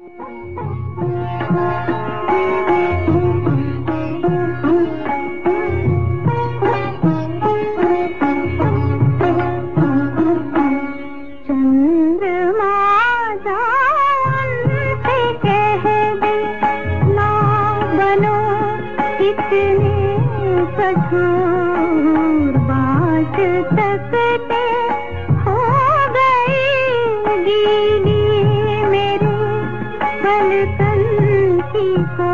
कठोर बात सकते हो गई गीली मेरे पलकन की को।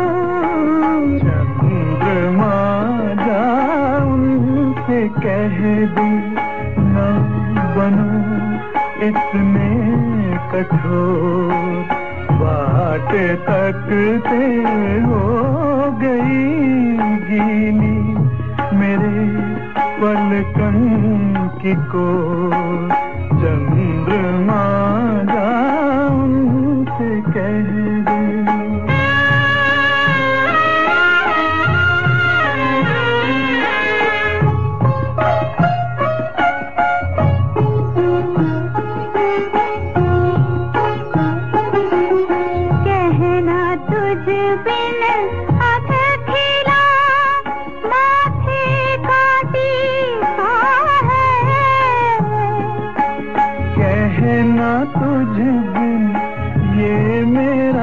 चंद्रमा जा उनसे कह दी न बनो इतने कठोर, बाट तकते हो गई गीली मेरे पलकन की को। चंद्रमा जा उनसे कह दे। कहना तुझ बिन ये मेरा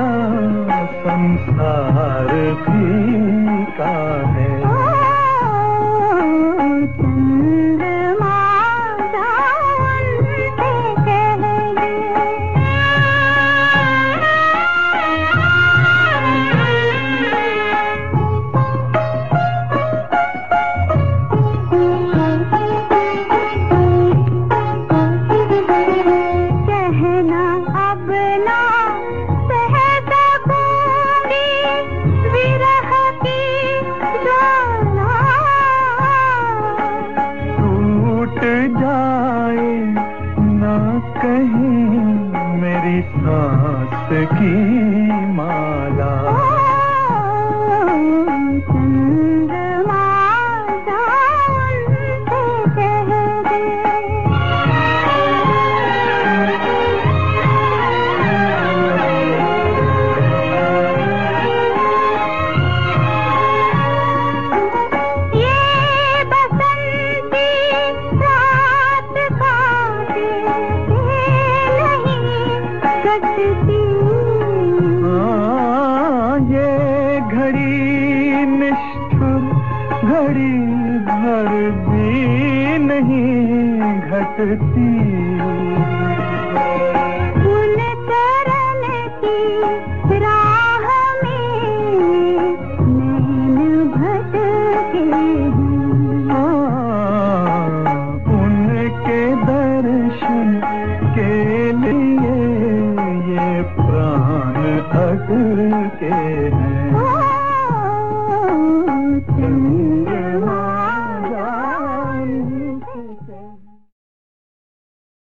संसार फीका है। चंद्रमा जा उनसे कह दे। कहीं मेरी सांस की माला। चंद्रमा जा उनसे कह दे। ये बसंती रात का ये घड़ी निष्ठुर घड़ी भर भी नहीं घटती। उन चरण की राह में नैन भटके हैं। उनके दर्शन के लिए ये प्राण अटके हैं।